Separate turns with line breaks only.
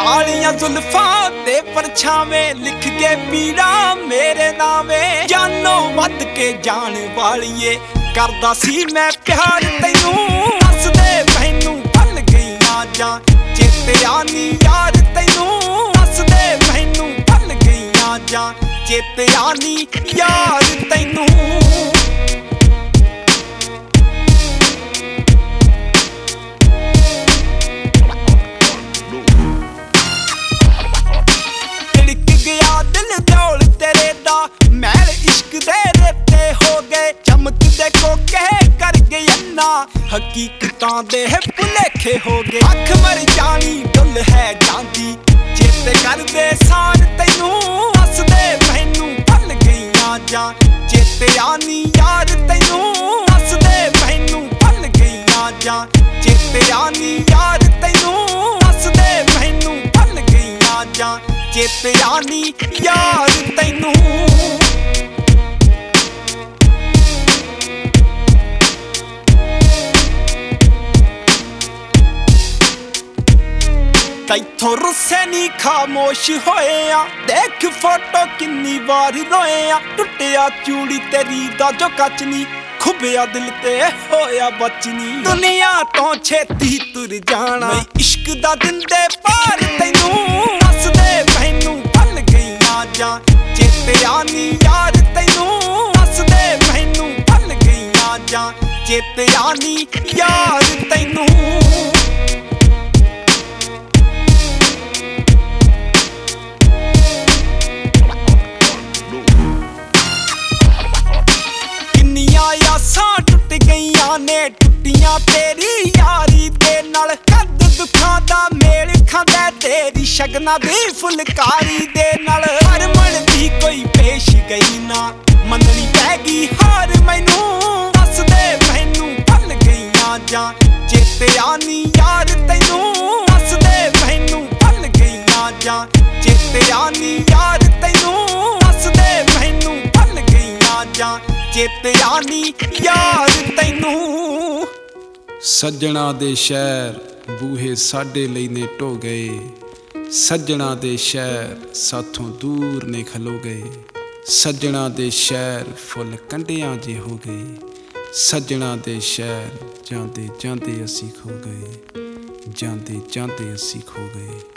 ਕਾਲੀਆਂ ਜ਼ੁਲਫਾਂ ਤੇ ਪਰਛਾਵੇਂ ਲਿਖ ਕੇ ਪੀੜਾ ਮੇਰੇ ਨਾਵੇਂ। ਜਾਨੋਂ ਵੱਧ ਕੇ ਜਾਣ ਵਾਲੀਏ ਕਰਦਾ ਸੀ ਮੈਂ ਪਿਆਰ ਤੈਨੂੰ। ਹੱਸਦੇ ਮੈਨੂੰ ਭੁੱਲ ਗਈਆਂ ਜਾਂ ਚੇਤਿਆ ਨੀ ਯਾਰ ਤੈਨੂੰ। ਹੱਸਦੇ ਮੈਨੂੰ ਭੁੱਲ ਗਈਆਂ ਜਾਂ ਚੇਤਿਆ ਨੀ ਯਾਰ ਤੈਨੂੰ। महल इश्क दे रेते हो गए चमकदे कोके कर गए ना हकीकतां दे भुलेखे हो गए। अख मर जानी डुल है जांदी चेते कर दे सार तैनू। हसदे मैनू भुल गईयां जां चेतिया नी यार तैनू। हसदे मैनू भुल गईयां जां चेतिया नी यार तैनू। हसदे मैनू भुल गईयां जां चेतिया नी यार तैनू। तैथों रुस्से नी खामोश होए आ देख फोटो किन्नी बार रोए आ। टुटिया चूड़ी तेरी दा जो कच नी खुबिया दिल ते होया बचनी। दुनिया तो छेती तुर जाना इश्क दा दिंदे पार तैनू। हसदे मैनू भुल गईयां जां चेतिया नी यार तैनू। हसदे मैनू भुल गईयां जां चेतिया नी यार तैनू। आसां टुट गईयां ने टुटियां तेरी यारी दे नाल। कद दुखां दा मेल खांदा तेरी शगना दी फुलकारी दे नाल। हरमन दी कोई पेश गई ना मननी पै गई हार मैनू। हसदे मैनू भुल गईयां जां चेतिया नी यार तैनू। हसदे मैनू भुल गईयां जां चेतिया नी यार तैनू। हसदे मैनू भुल गईयां जां चेतिया नी यार तैनू।
सज्जणा दे शहर बूहे साडे लई ने ढो गए। सज्जणा दे शहर साथों दूर ने खलो गए। सज्जणा दे शहर फुल कंढियां जे हो गए। सज्जणा दे शहर जांदे जांदे असी खो गए। जांदे जांदे असी खो गए।